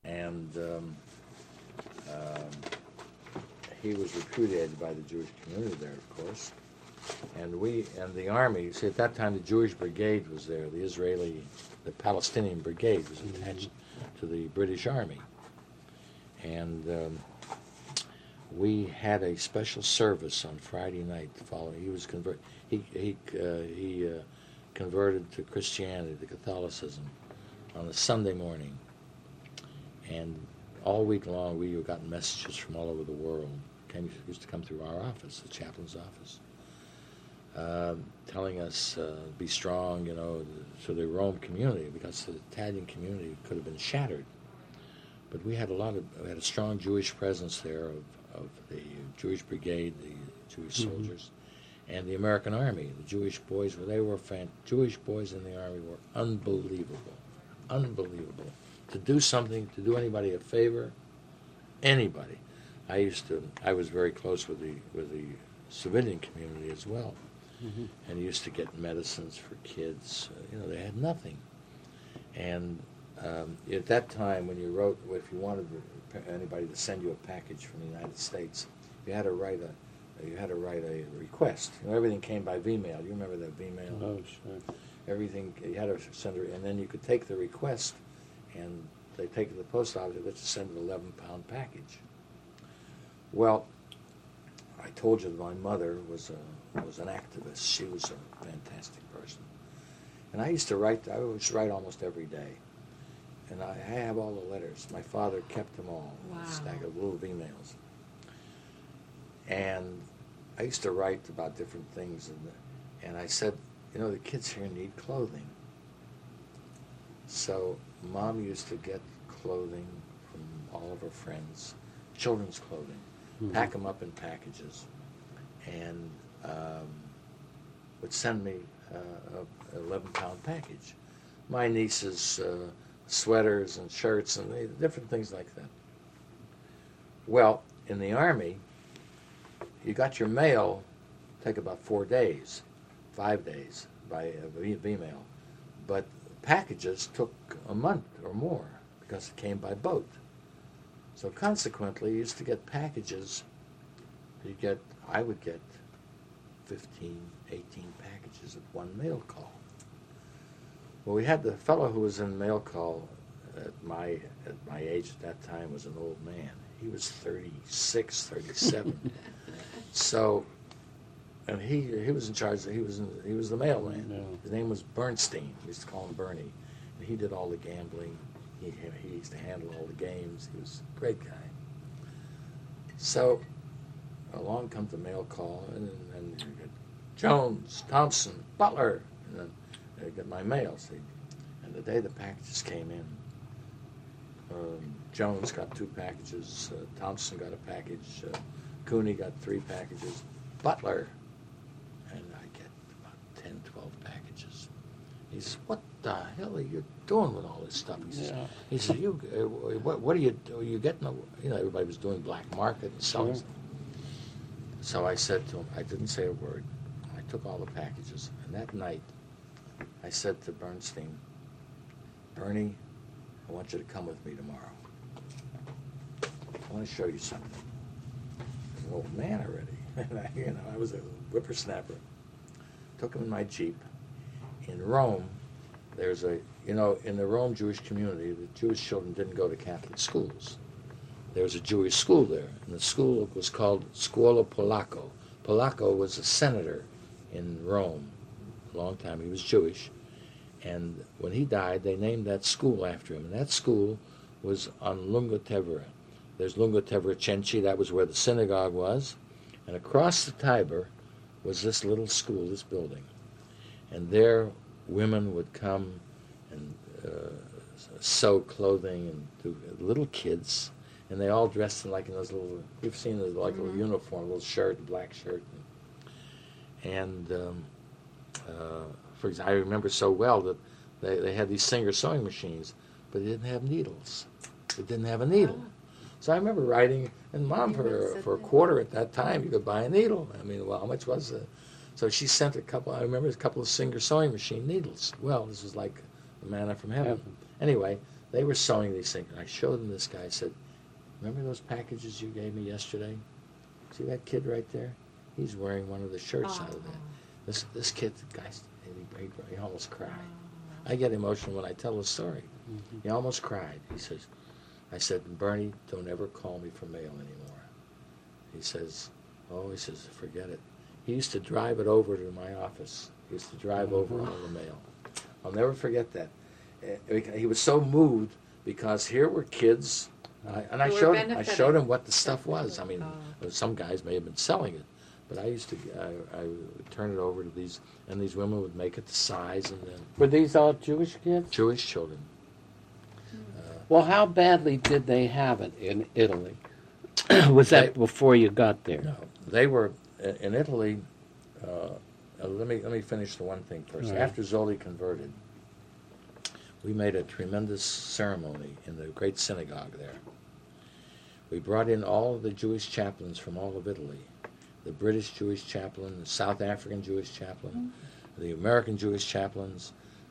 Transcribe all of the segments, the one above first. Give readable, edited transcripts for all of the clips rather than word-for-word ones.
and he was repudiated by the Jewish community there, of course. And the army, see, at that time the Jewish brigade was there, the Palestinian brigade was attached to the British Army. And we had a special service on Friday night following. He was converted to Christianity, to Catholicism, on a Sunday morning. And all week long we got messages from all over the world. Used to come through our office, the chaplain's office, telling us, be strong, to the Rome community, because the Italian community could have been shattered. But we had a strong Jewish presence there of the Jewish brigade, the Jewish soldiers, and the American Army. The Jewish boys, Jewish boys in the Army were unbelievable. To do something, to do anybody a favor, anybody. I was very close with the civilian community as well, and used to get medicines for kids. They had nothing, and at that time, when you wrote, if you wanted anybody to send you a package from the United States, you had to write a request. Everything came by V-mail. You remember that V-mail? Oh, sure. Everything you had to send it, and then you could take the request, and they take it to the post office. They let you send an 11-pound package. Well, I told you that my mother was an activist. She was a fantastic person, and I used to write. I would write almost every day, and I have all the letters. My father kept them all. Wow. A stack of little emails, and I used to write about different things, and I said, the kids here need clothing. So Mom used to get clothing from all of her friends, children's clothing, pack them up in packages, and would send me an 11-pound package. My niece's sweaters and shirts and different things like that. Well, in the Army, you got your mail, take about 5 days by email, but packages took a month or more because it came by boat. So consequently, you used to get packages. I would get 15, 18 packages at one mail call. Well, we had the fellow who was in mail call at my age at that time was an old man. He was 36, 37. So, and he was in charge. He was the mailman. Yeah. His name was Bernstein. We used to call him Bernie. And he did all the gambling. He used to handle all the games. He was a great guy. So, along comes the mail call, and you get Jones, Thompson, Butler, and then I get my mail. See, and the day the packages came in, Jones got 2 packages, Thompson got a package, Cooney got 3 packages, Butler, and I get about 10, 12 packages. He says, "What the hell are you doing with all this stuff?" He says, what are you getting? Everybody was doing black market and selling stuff. So I said to him, I didn't say a word. I took all the packages, and that night, I said to Bernstein, "Bernie, I want you to come with me tomorrow. I want to show you something." I'm an old man already. And I was a whippersnapper. Took him in my Jeep. In Rome, there's in the Rome Jewish community, the Jewish children didn't go to Catholic schools. There was a Jewish school there, and the school was called Scuola Polacco. Polacco was a senator in Rome a long time. He was Jewish. And when he died, they named that school after him. And that school was on Lungotevere. There's Lungotevere Cenci, that was where the synagogue was. And across the Tiber was this little school, this building. And there women would come and sew clothing, and little kids, and they all dressed in those little, you've seen those like a little uniform, a little shirt, a black shirt. And for example, I remember so well that they had these Singer sewing machines, but they didn't have needles. They didn't have a needle. So I remember writing, and Mom, for a quarter at that time, you could buy a needle. I mean, well, how much was it? So she sent I remember a couple of Singer sewing machine needles. Well, this was like the manna from heaven. Anyway, they were sewing these things. And I showed them this guy. I said, remember those packages you gave me yesterday? See that kid right there? He's wearing one of the shirts out of that. This kid, the guy, he almost cried. I get emotional when I tell the story. Mm-hmm. He almost cried. He says, I said, Bernie, don't ever call me for mail anymore. He says, forget it. He used to drive it over to my office. He used to drive over all the mail. I'll never forget that. He was so moved because here were kids, and I showed him what the stuff was. I mean, some guys may have been selling it, but I would turn it over to these, and these women would make it the size. And then were these all Jewish kids? Jewish children. Well, how badly did they have it in Italy? Was that before you got there? No, they were in Italy. Let me finish the one thing first. Right. After Zoli converted, we made a tremendous ceremony in the great synagogue there. We brought in all of the Jewish chaplains from all of Italy, the British Jewish chaplain, the South African Jewish chaplain, the American Jewish chaplains,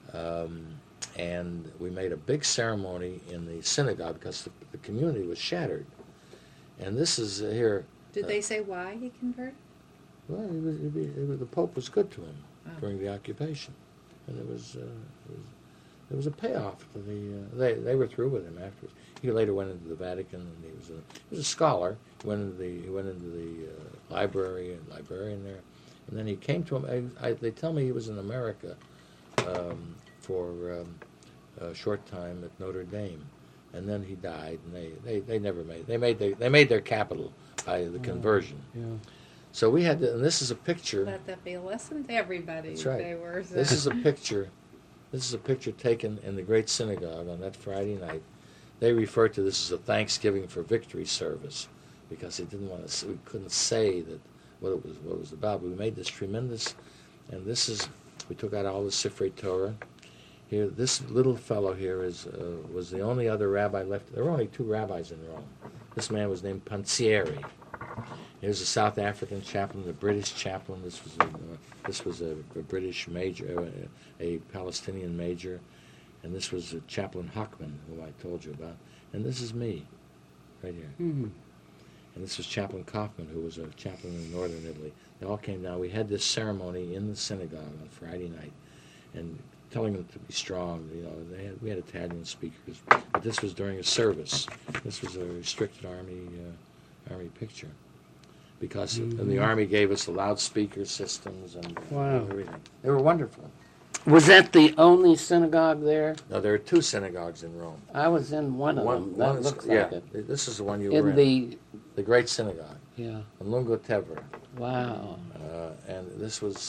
and we made a big ceremony in the synagogue because the community was shattered. And this is here. Did they say why he converted? Well, the Pope was good to him during the occupation, and there was a payoff to they were through with him afterwards. He later went into the Vatican, and he was a scholar. He went into the library and librarian there, and then he came to him. They tell me he was in America for a short time at Notre Dame, and then he died. And they never made their capital by the conversion. Yeah. So we had to, and this is a picture. Let that be a lesson to everybody. That's right. They were, This is a picture. This is a picture taken in the Great Synagogue on that Friday night. They refer to this as a Thanksgiving for Victory service because they didn't want to. We couldn't say that what it was about. But we made this tremendous, and this is. We took out all the Sifrei Torah. Here, this little fellow here was the only other rabbi left. There were only 2 rabbis in Rome. This man was named Panzieri. Here's a South African chaplain, the British chaplain. This was a British major, a Palestinian major, and this was Chaplain Hockman, who I told you about. And this is me, right here. Mm-hmm. And this was Chaplain Kaufman, who was a chaplain in northern Italy. They all came down. We had this ceremony in the synagogue on Friday night, and telling them to be strong. You know, we had Italian speakers, but this was during a service. This was a restricted army picture, because the Army gave us the loudspeaker systems and everything. They were wonderful. Was that the only synagogue there? No, there are 2 synagogues in Rome. I was in one of them. That looks like it. This is the one you were in. The Great Synagogue. Yeah. In Lungo Tevere. Wow. And this was,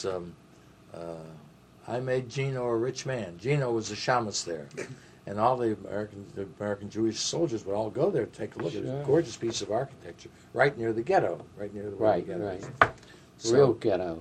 I made Gino a rich man. Gino was a shamus there. And all the American Jewish soldiers would all go there to take a look. Sure. It was a gorgeous piece of architecture, right near the ghetto, right near the ghetto. Right. So, real ghetto.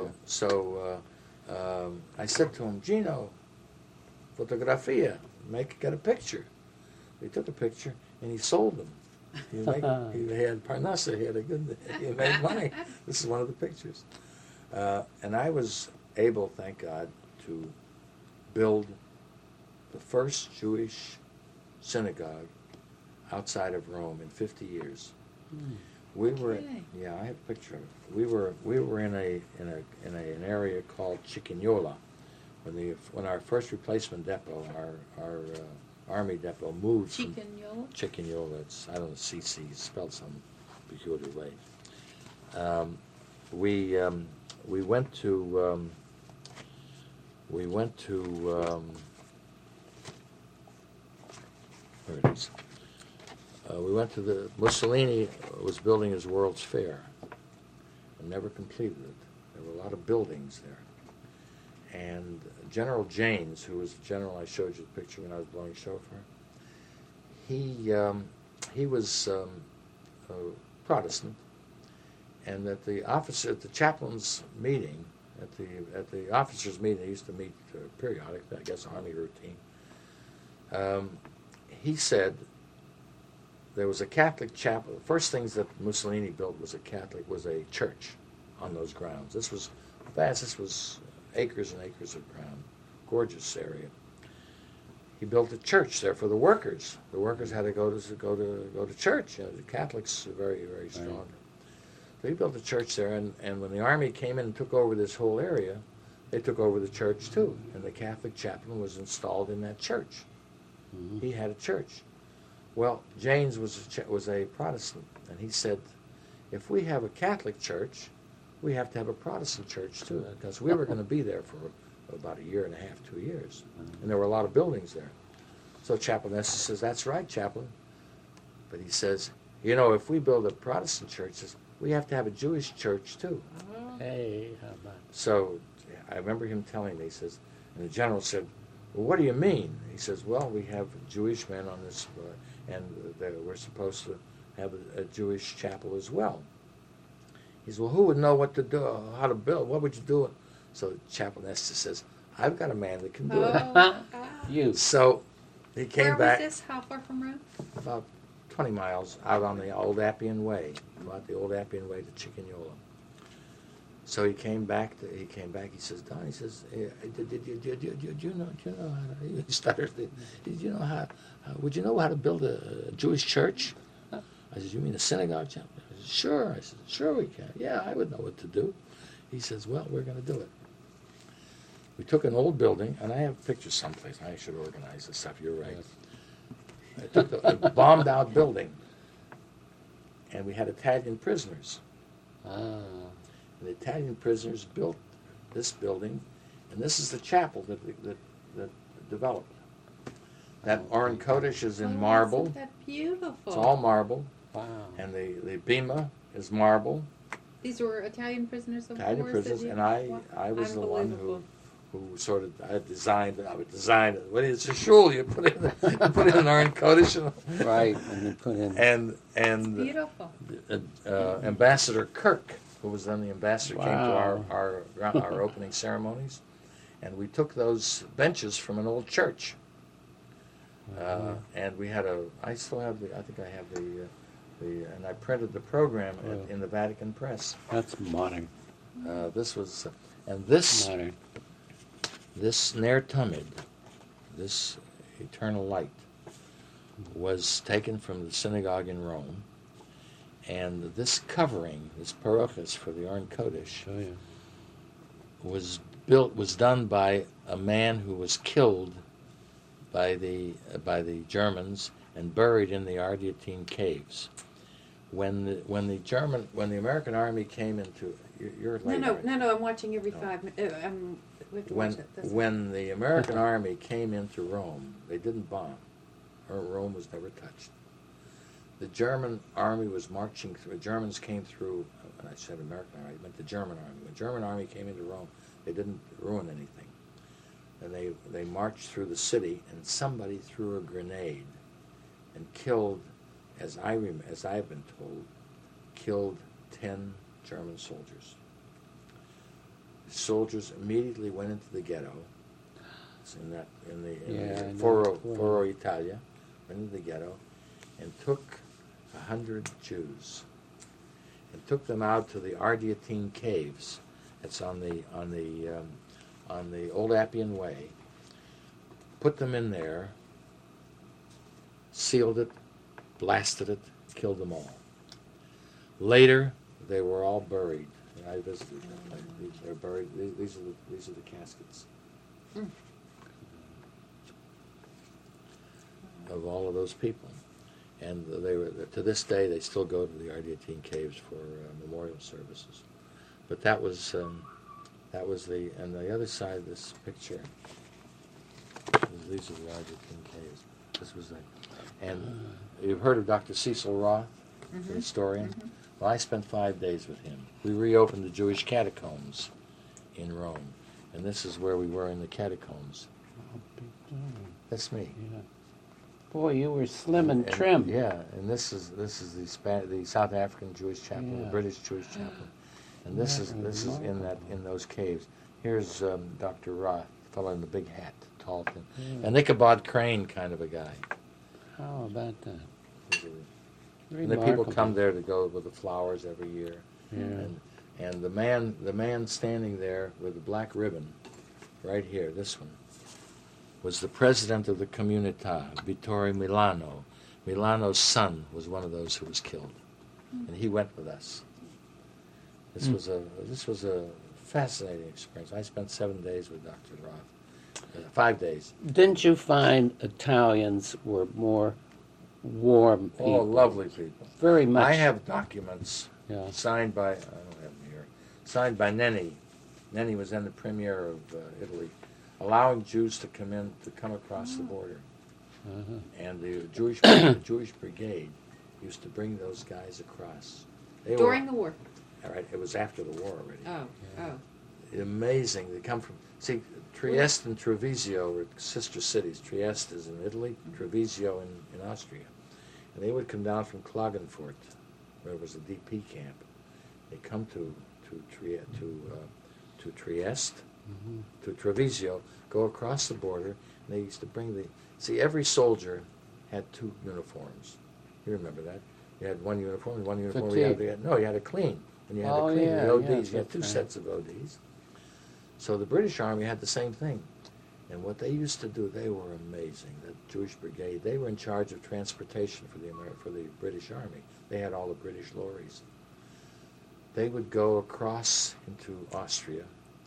I said to him, Gino, fotografia, get a picture. He took a picture and he sold them. He had Parnassa. He made money. This is one of the pictures. And I was able, thank God, to build the first Jewish synagogue outside of Rome in 50 years. We were, I have a picture of it. We were in an area called Cicignola, when our first replacement depot, our army depot moved from Cicignola. It's, I don't know, CC spelled some peculiar way. We went to where it is. We went to Mussolini was building his World's Fair and never completed it. There were a lot of buildings there. And General Janes, who was the general I showed you the picture when I was blowing shofar, he was a Protestant, and at the chaplain's meeting, at the officers' meeting, they used to meet periodically, I guess, army routine. He said there was a Catholic chapel. The first things that Mussolini built was a church on those grounds. This was vast. This was acres and acres of ground, gorgeous area. he built a church there for the workers. The workers had to go to church. You know, the Catholics are very, very strong. Right. So he built a church there, and when the army came in and took over this whole area, they took over the church too. And the Catholic chaplain was installed in that church. Mhm. He had a church. Well, James was a Protestant, and he said, if we have a Catholic church, we have to have a Protestant church too, because we were going to be there for about a year and a half, 2 years, and there were a lot of buildings there. So Chaplain Estes says, that's right, Chaplain. But he says, you know, if we build a Protestant church, we have to have a Jewish church too. Hey, how about So I remember him telling me, he says, and the general said, well, what do you mean? He says, well, we have Jewish men on this, and we're supposed to have a Jewish chapel as well. He says, well, who would know what to do, how to build? What would you do? So Chaplain Estes says, I've got a man that can do it. Oh, you? So he came where back was this? How far from Rome? about 20 miles out on the Old Appian Way, about the Old Appian Way to Chickagnola. So he came back. He says, Don, he says, did you know how to, he stuttered, did you know how, would you know how to build a Jewish church? I said, you mean a synagogue chapel? I said, sure. I said, sure we can. Yeah, I would know what to do. He says, well, we're going to do it. We took an old building, and I have pictures someplace. I should organize this stuff. You're right. I took a bombed-out building, and we had Italian prisoners. Ah, And the Italian prisoners built this building, and this is the chapel that developed. That Oren Kodesh is in Oh, marble. Isn't that beautiful? It's all marble, wow. and the bima is marble. These were Italian prisoners of Italian war. prisoners, and I was the one who sort of I would design it. Well, it's a shul. You put in an Oren Kodesh, Right, and you put in. and Beautiful. Ambassador Kirk, who was then the ambassador, came to Wow. our opening ceremonies, and we took those benches from an old church, and we had I still have I think I have and I printed the program in the Vatican Press. That's modern. This was, and this Modern. Ner Tamid, this eternal light, was taken from the synagogue in Rome, and this covering, this parochus for the Oren Kodesh, Oh, yeah. was done by a man who was killed by the Germans and buried in the Ardeatine caves. When the American army came into, you're late. No, aren't no, you? no. I'm watching every 5 minutes. We have to watch it. That's When the American army came into Rome, they didn't bomb. Rome was never touched. The German army was marching through. Germans came through. When I said American army, I meant the German army. When the German army came into Rome, they didn't ruin anything. And they marched through the city, and somebody threw a grenade and killed, as I've been told, killed 10 German soldiers. The soldiers immediately went into the ghetto. It's in the Foro Italia, went into the ghetto, and took 100 Jews, and took them out to the Ardeatine caves. It's on the Old Appian Way. Put them in there, sealed it, blasted it, killed them all. Later, they were all buried. And I visited them. They're buried. These are the caskets of all of those people. And they were, to this day, they still go to the Ardeatine caves for memorial services. But that was and the other side of this picture. These are the Ardeatine caves. This was and you've heard of Dr. Cecil Roth, the historian? Mm-hmm. Well, I spent 5 days with him. We reopened the Jewish catacombs in Rome, and this is where we were in the catacombs. That's me. Yeah. Boy, you were slim and trim. Yeah, and this is the South African Jewish chapel, the Yeah. British Jewish chapel, and this is in those caves. Here's Dr. Roth, the fellow in the big hat, tall, thin, an Ichabod Crane kind of a guy. How about that? And the people come there to go with the flowers every year. Yeah. And the man standing there with the black ribbon, right here, this one, was the president of the Comunità, Vittorio Milano. Milano's son was one of those who was killed, and he went with us. This was a fascinating experience. I spent 7 days with Dr. Roth, 5 days. Didn't you find Italians were more warm people? Oh, lovely people. Very much. I have documents Yeah. signed by, I don't have them here, signed by Nenni. Nenni was then the premier of Italy, allowing Jews to come across the border. Uh-huh. And the Jewish Brigade used to bring those guys across. During the war. All right, it was after the war already. Oh. Amazing. They come from, see, Trieste and Treviso were sister cities. Trieste is in Italy, Treviso in Austria. And they would come down from Klagenfurt, where it was a DP camp. They come to Trieste, to Treviso, go across the border, and they used to bring every soldier had 2 uniforms. You remember that? You had one uniform, and one uniform you had to clean. When you had to clean the ODs, you had 2 sets of ODs. So the British Army had the same thing. And what they used to do, they were amazing. The Jewish Brigade, they were in charge of transportation for the British Army. They had all the British lorries. They would go across into Austria,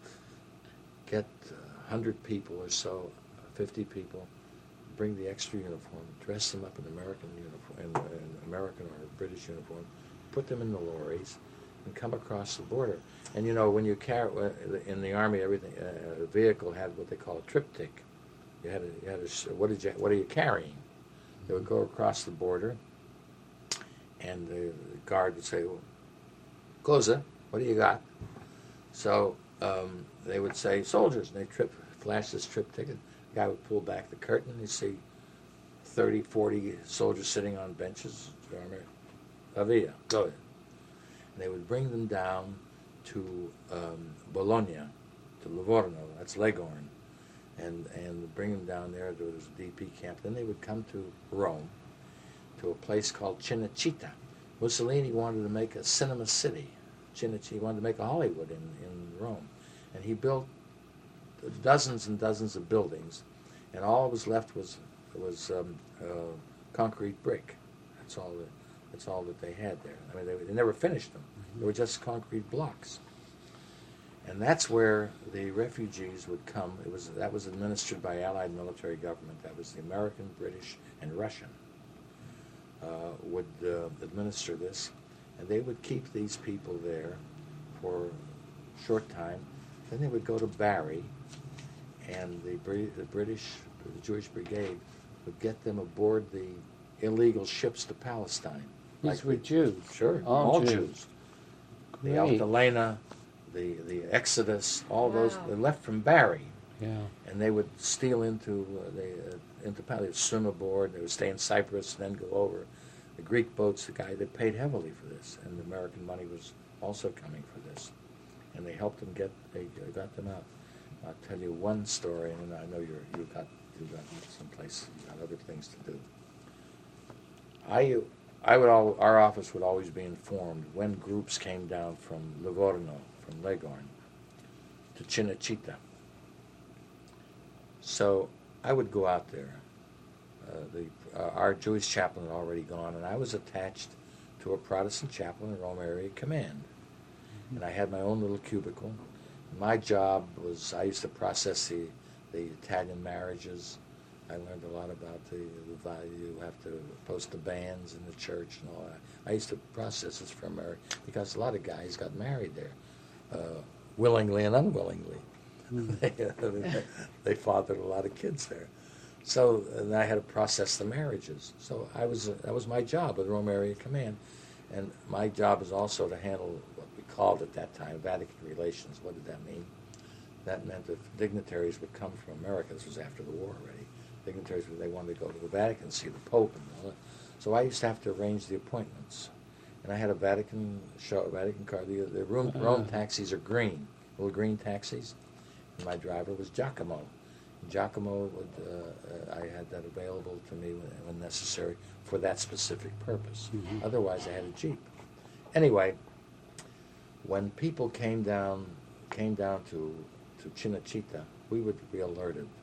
get 100 people or so, 50 people, bring the extra uniform, dress them up in American uniform, in American or British uniform, put them in the lorries, and come across the border. And you know, when you carry in the army, everything a vehicle had what they call a triptych. You had what are you carrying? They would go across the border, and the guard would say, well, "Cosa, what do you got?" So they would say, "Soldiers," and they flash this triptych. The guy would pull back the curtain, and you see 30, 40 soldiers sitting on benches. Avia, go ahead. And they would bring them down to Bologna, to Livorno, that's Leghorn, and bring them down there to this DP camp. Then they would come to Rome, to a place called Cinecittà. Mussolini wanted to make a cinema city. He wanted to make a Hollywood in Rome. And he built dozens and dozens of buildings, and all that was left was concrete brick. That's all that they had there. I mean, they never finished them. They were just concrete blocks. And that's where the refugees would come. That was administered by Allied military government. That was the American, British, and Russian would administer this. And they would keep these people there for a short time. Then they would go to Bari, and the Jewish Brigade would get them aboard the illegal ships to Palestine. These were Jews? Sure, all Jews. The Altalena, the Exodus, all those, they left from Bari. Yeah. And they would steal into Palestine, swim aboard, they would stay in Cyprus, and then go over. The Greek boats, they paid heavily for this, and the American money was also coming for this. And they helped them they got them out. I'll tell you one story, and I know you got someplace, you got other things to do. Our office would always be informed when groups came down from Livorno, from Leghorn, to Cinecittà. So I would go out there. Our Jewish chaplain had already gone, and I was attached to a Protestant chaplain in Rome Area Command. And I had my own little cubicle. My job was, I used to process the Italian marriages. I learned a lot about the value. You have to post the banns in the church and all that. I used to process this for America because a lot of guys got married there, willingly and unwillingly. They fathered a lot of kids there. So and I had to process the marriages. So that was my job with Rome Area Command. And my job is also to handle what we called at that time Vatican relations. What did that mean? That meant that dignitaries would come from America. This was after the war already. Dignitaries, they wanted to go to the Vatican, see the Pope, and all that. So I used to have to arrange the appointments. And I had a Vatican car. The Rome taxis are green, little green taxis. And my driver was Giacomo. And Giacomo I had that available to me when necessary for that specific purpose. Mm-hmm. Otherwise, I had a Jeep. Anyway, when people came down to Cinecittà, we would be alerted.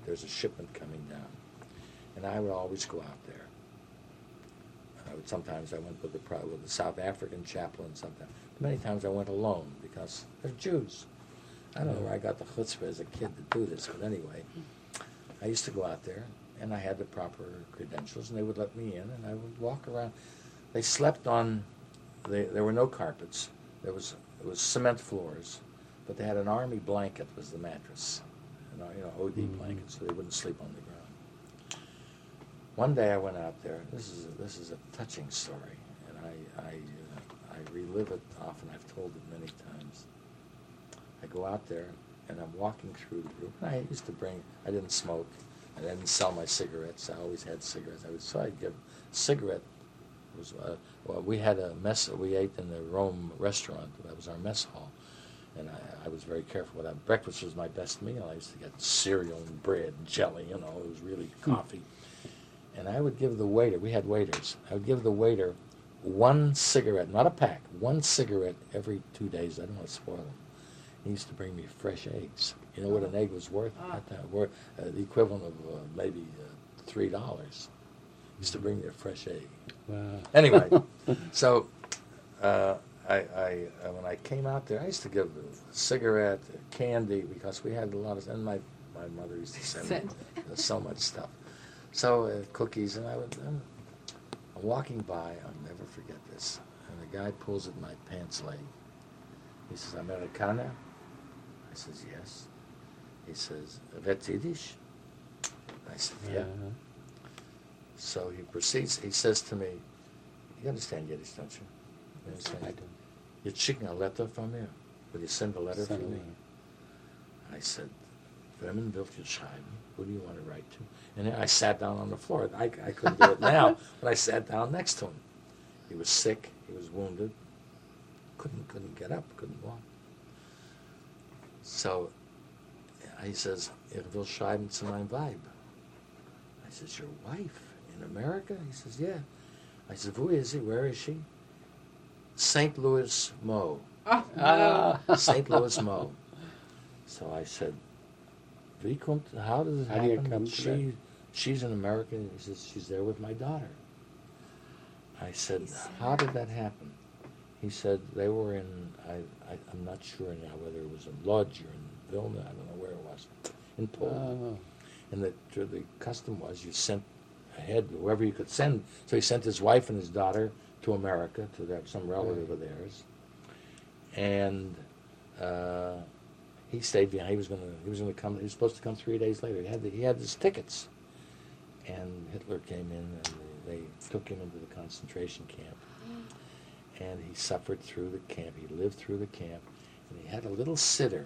there's a shipment coming down. And I would always go out there. Sometimes I went with the South African chaplain. Sometimes, many times I went alone because they're Jews. I don't know where I got the chutzpah as a kid to do this, but anyway, I used to go out there, and I had the proper credentials, and they would let me in, and I would walk around. They slept on. There were no carpets. It was cement floors, but they had an army blanket was the mattress, OD blanket, so they wouldn't sleep on the ground. One day I went out there. This is a touching story, and I relive it often. I've told it many times. I go out there, and I'm walking through the group. And I didn't smoke. I didn't sell my cigarettes. I always had cigarettes. I'd give a cigarette. We had a mess. We ate in the Rome restaurant. That was our mess hall, and I was very careful with that. Breakfast was my best meal. I used to get cereal and bread and jelly. It was really coffee. And I would give the waiter, we had waiters, I would give the waiter one cigarette, not a pack, one cigarette every 2 days. I didn't want to spoil them. He used to bring me fresh eggs. You know what an egg was worth at that? The equivalent of maybe $3. He used to bring me a fresh egg. Wow. Anyway, so when I came out there, I used to give a cigarette, candy, because we had a lot of, and my mother used to send me so much stuff. So cookies, and I'm walking by. I'll never forget this. And the guy pulls at my pants leg. He says, "Americana?" I says, "Yes." He says, "Red's Yiddish?" I said, "Yeah." So he proceeds. He says to me, "You understand Yiddish, don't you?" You understand? I do. "You're taking a letter from me. Will you send a letter for me?" I said, "Vermin will you schreiben? Who do you want to write to?" And I sat down on the floor. I couldn't do it now, but I sat down next to him. He was sick. He was wounded. Couldn't get up. Couldn't walk. So he says, will schreiben zu meinem Weib. I says, "Your wife in America?" He says, "Yeah." I said, "Who is he? Where is she?" "St. Louis, Mo." St. Louis, Mo. So I said, how does it How do you happen? come to that? She's an American. He says, "She's there with my daughter." I said, "How did that happen?" He said, they were in, I'm not sure now whether it was in Lodz or in Vilna, I don't know where it was, in Poland. And the custom was you sent ahead whoever you could send. So he sent his wife and his daughter to America, to some relative of theirs. And he stayed behind. He was going to come. He was supposed to come 3 days later. He had his tickets, and Hitler came in and they took him into the concentration camp. And he suffered through the camp. He lived through the camp, and he had a little sitter,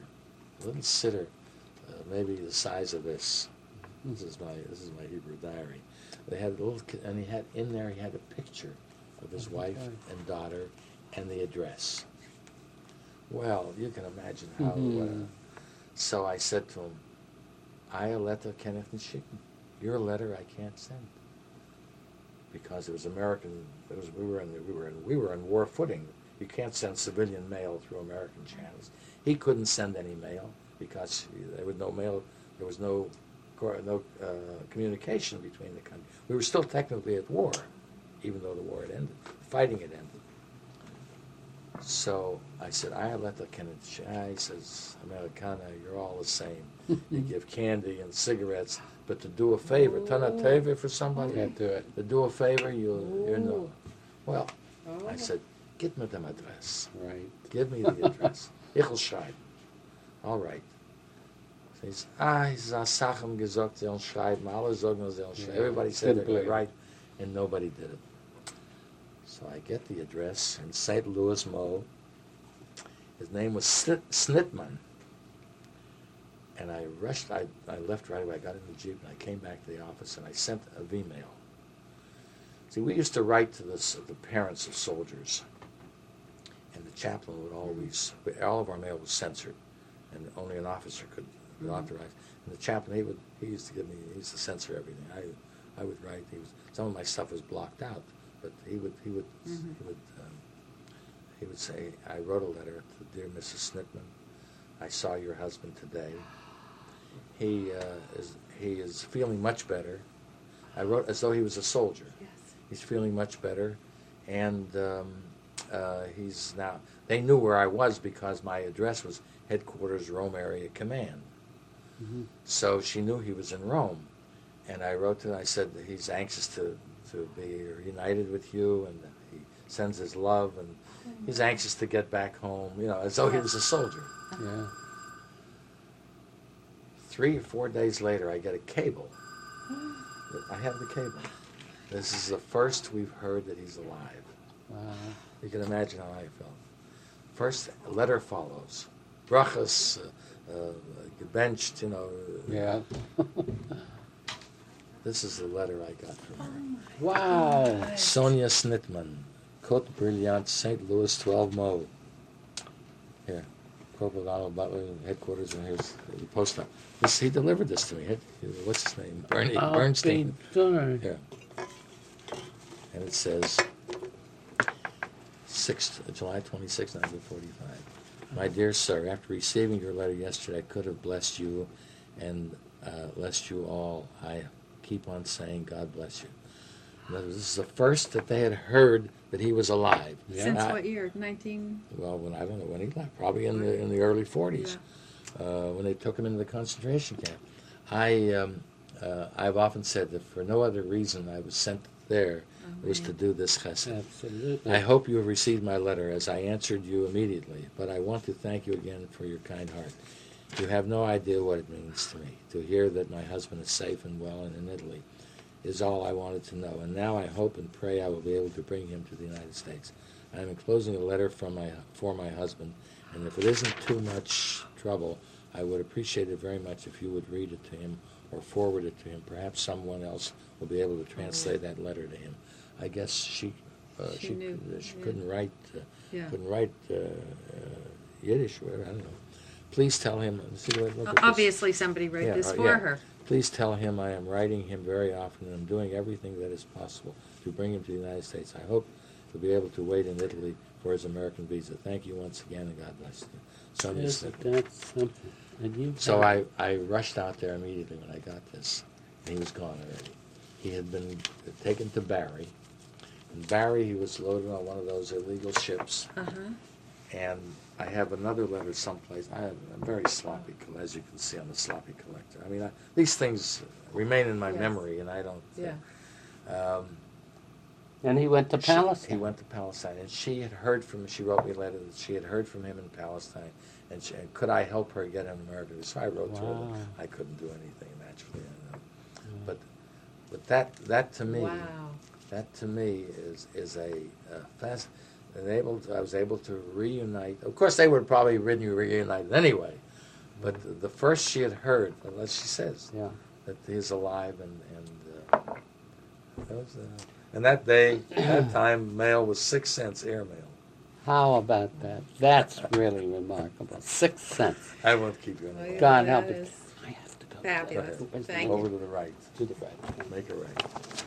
maybe the size of this. This is my Hebrew diary. They had a little, and he had a picture of his wife and daughter, and the address. Well, you can imagine how. So I said to him, "I letter Kenneth and schicken. Your letter I can't send." Because it was American. We were in war footing. You can't send civilian mail through American channels. He couldn't send any mail because there was no mail. There was no communication between the countries. We were still technically at war, even though the war had ended. Fighting had ended. So I said, "I let the Kenneth." He says, "Americana, you're all the same. You give candy and cigarettes, but to do a favor, turn a favor for somebody, Can't do it. to do a favor, you know." Well, I said, "Give me the address. Right. Give me the address. Ich will schreiben." All right. So he says, Sachem gesagt, sie sollen schreiben. Alle sagen, sie sollen schreiben. Everybody said they were right, and nobody did it. So I get the address in St. Louis, Mo. His name was Snitman. And I rushed, I left right away. I got in the Jeep, and I came back to the office, and I sent a V-mail. See, we used to write to the parents of soldiers, and the chaplain would always, all of our mail was censored, and only an officer could authorize. And the chaplain, he used to censor everything. I would write. Some of my stuff was blocked out, but he would say, "I wrote a letter to dear Mrs. Snitman. I saw your husband today. He he is feeling much better. I wrote as though he was a soldier. Yes. He's feeling much better, and he's now. They knew where I was because my address was Headquarters Rome Area Command. Mhm. So she knew he was in Rome, and I wrote to her. I said that he's anxious to be reunited with you, and he sends his love, and he's anxious to get back home. As though he was a soldier. Yeah. 3 or 4 days later, I get a cable. I have the cable. This is the first we've heard that he's alive. Wow. You can imagine how I felt. First letter follows. Brachas, gebenched, Yeah. This is the letter I got from her. Wow. Sonia Snitman, Côte Brillante, St. Louis, 12 Mo. Here, Corporal Donald Butler, headquarters, and here's the post office. He delivered this to me. What's his name? Bernstein. Darn. Yeah. And it says, July 26, 1945. My dear sir, after receiving your letter yesterday, I could have blessed you and blessed you all. I keep on saying, God bless you. This is the first that they had heard that he was alive. Yeah. Since what year? 19? Well, I don't know when he left. Probably in the early 40s, when they took him into the concentration camp. I've often said that for no other reason I was sent there was to do this chesed. Absolutely. I hope you have received my letter, as I answered you immediately. But I want to thank you again for your kind heart. You have no idea what it means to me to hear that my husband is safe and well and in Italy. Is all I wanted to know, and now I hope and pray I will be able to bring him to the United States. I am enclosing a letter for my husband, and if it isn't too much trouble, I would appreciate it very much if you would read it to him or forward it to him. Perhaps someone else will be able to translate that letter to him. I guess she knew. couldn't write Yeah. Yiddish or whatever. I don't know. Please tell him. See, look at this. Obviously, somebody wrote this for her. Please tell him I am writing him very often and I'm doing everything that is possible to bring him to the United States. I hope to be able to wait in Italy for his American visa. Thank you once again, and God bless you. Sonia Isn't Snitman. that something? And you So I rushed out there immediately when I got this, and he was gone already. He had been taken to Bari. In Bari, he was loaded on one of those illegal ships, and I have another letter someplace. I'm very sloppy, as you can see. I'm a sloppy collector. I mean, these things remain in my Yes. memory, and I don't. Yeah. And he went to Palestine. He went to Palestine, and she had heard from. She wrote me a letter that she had heard from him in Palestine, and could I help her get an American? So I wrote to her Wow. that I couldn't do anything naturally, but that to me. Wow. That to me is a fast. I was able to reunite. Of course, they would probably reunited anyway, but the first she had heard, unless she says that he's alive, and that was, and that day, that time, mail was 6 cents airmail. How about that? That's really remarkable. 6 cents. I won't keep you on Oh, the yeah. God that help it. is I have to go. fabulous. Where's the Thank over to the right. To the right. Make it right.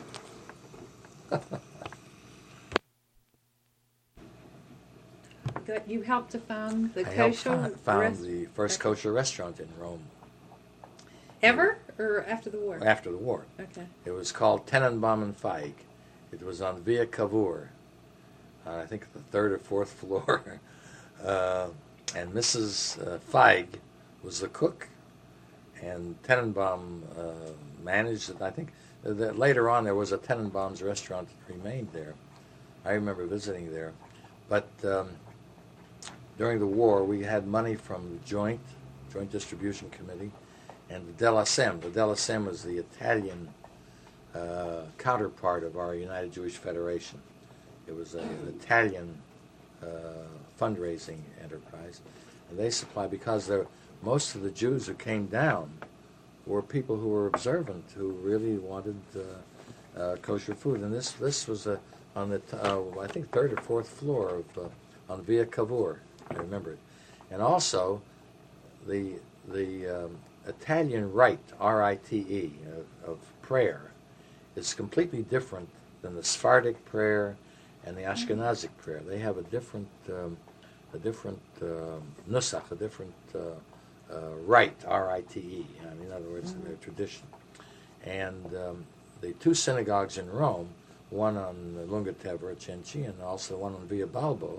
That you helped to found the I helped kosher found rest- the first kosher restaurant in Rome ever or after the war? after the war. Okay. It was called Tenenbaum and Feig. It was on Via Cavour, I think the 3rd or 4th floor. And Mrs. Feig was the cook, and Tenenbaum managed it. I think that later on there was a Tenenbaum's restaurant that remained there. I remember visiting there. But during the war, we had money from the Joint Distribution Committee, and the Della Sem. The Della Sem was the Italian counterpart of our United Jewish Federation. It was an Italian fundraising enterprise, and they supplied, because most of the Jews who came down were people who were observant, who really wanted kosher food, and this was on the I think 3rd or 4th floor of on Via Cavour. I remember it, and also the Italian rite, R-I-T-E, of prayer is completely different than the Sephardic prayer and the Ashkenazic prayer. They have a different nusach, a different rite, R-I-T-E. I mean, in other words, in their tradition. And the two synagogues in Rome, one on Lunga Tevere, Cenci, and also one on Via Balbo,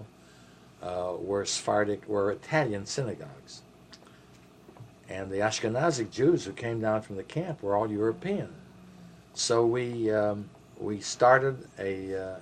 were Italian synagogues. And the Ashkenazic Jews who came down from the camp were all European. So we started an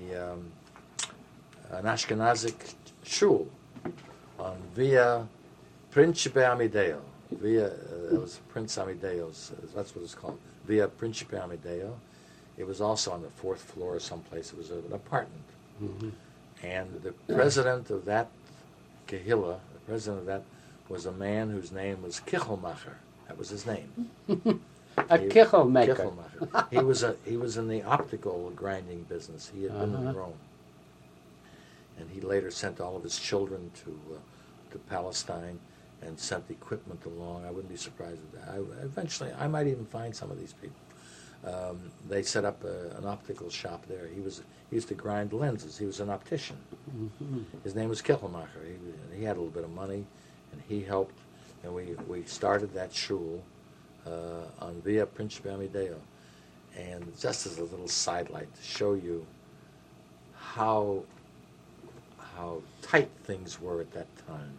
Ashkenazic shul on Via Principe Amedeo. It was Prince Amedeo's, that's what it's called, Via Principe Amedeo. It was also on the fourth floor or someplace. It was an apartment. Mm-hmm. And the president of that Kehillah, the president of that, was a man whose name was Kichelmacher. That was his name. A kichel maker. Kichelmacher. He was in the optical grinding business. He had been in Rome. And he later sent all of his children to Palestine and sent equipment along. I wouldn't be surprised at that. Eventually, I might even find some of these people. They set up an optical shop there. He used to grind lenses. He was an optician. Mm-hmm. His name was Kichelmacher. He had a little bit of money, and he helped. And we started that shul on Via Principe Amedeo. And just as a little sidelight to show you how tight things were at that time.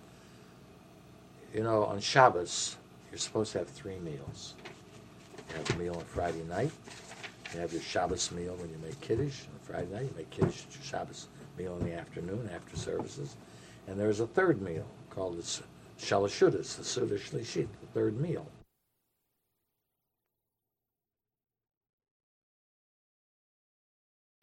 You know, on Shabbos, you're supposed to have 3 meals. You have a meal on Friday night. You have your Shabbos meal when you make Kiddush. On Friday night, you make Kiddush at your Shabbos meal in the afternoon after services. And there's a third meal called the Shalashudas, the Suda Shlishit, the third meal.